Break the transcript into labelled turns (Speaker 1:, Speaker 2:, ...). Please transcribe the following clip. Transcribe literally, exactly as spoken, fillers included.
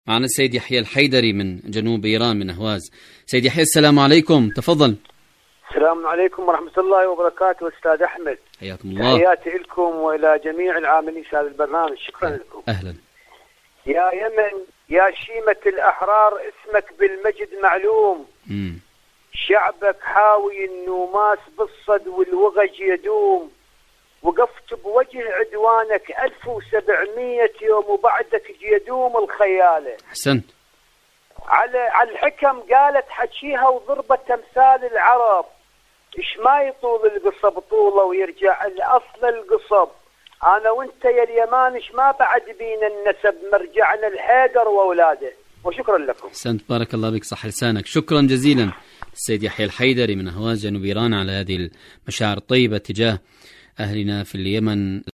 Speaker 1: معنا السيد يحيى الحيدري من جنوب إيران من أهواز. سيد يحيى السلام عليكم، تفضل.
Speaker 2: السلام عليكم ورحمة الله وبركاته أستاذ أحمد،
Speaker 1: حياكم الله.
Speaker 2: تحياتي لكم وإلى جميع العاملين في هذا البرنامج، شكرا
Speaker 1: أهلا.
Speaker 2: لكم.
Speaker 1: أهلا.
Speaker 2: يا يمن يا شيمة الأحرار اسمك بالمجد معلوم.
Speaker 1: مم.
Speaker 2: شعبك حاوي النوماس بالصد والوغج يدوم، وقفت بوجه عدوانك ألف وسبعمية يوم وبعدك يدوم الخيالة.
Speaker 1: أحسنت.
Speaker 2: على على الحكم قالت حكيها وضربت تمثال العرب، إيش ما يطول القصب طوله ويرجع الأصل القصب. أنا وأنت يا اليمان إيش ما بعد بينا النسب، مرجعنا الحيدر وأولاده. وشكرا لكم.
Speaker 1: أحسنت، بارك الله بك، صح لسانك. شكرا جزيلا السيد يحيى الحيدري من أهواز جنوب إيران على هذه المشاعر الطيبة تجاه أهلنا في اليمن.